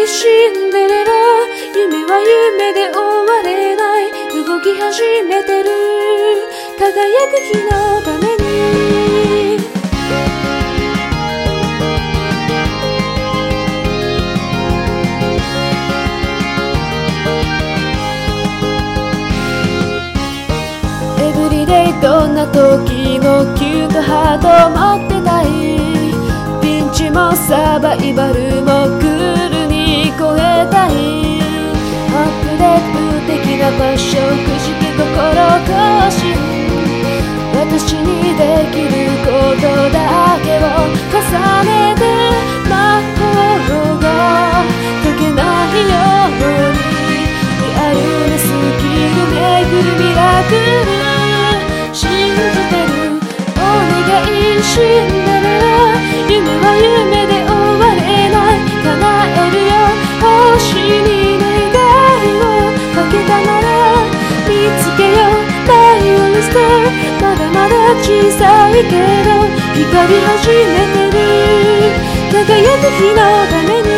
いシンデレラ、夢は夢で終われない、動き始めてる、輝く日のために。エブリデイどんな時もキュートハート持ってたい、ピンチもサバイバルもクールに超えたい、アップデート的なパッション、くじけ心更新、私にできることだけを重ねて、魔法が解けないように、リアルなスキル巡るミラクル信じてる、お願いシンデレラ、夢は夢で終われない、叶えるよ星に願いをかけたなら、見つけようマイオンスター、まだまだ小さいけど光り始めてる、輝く日のために。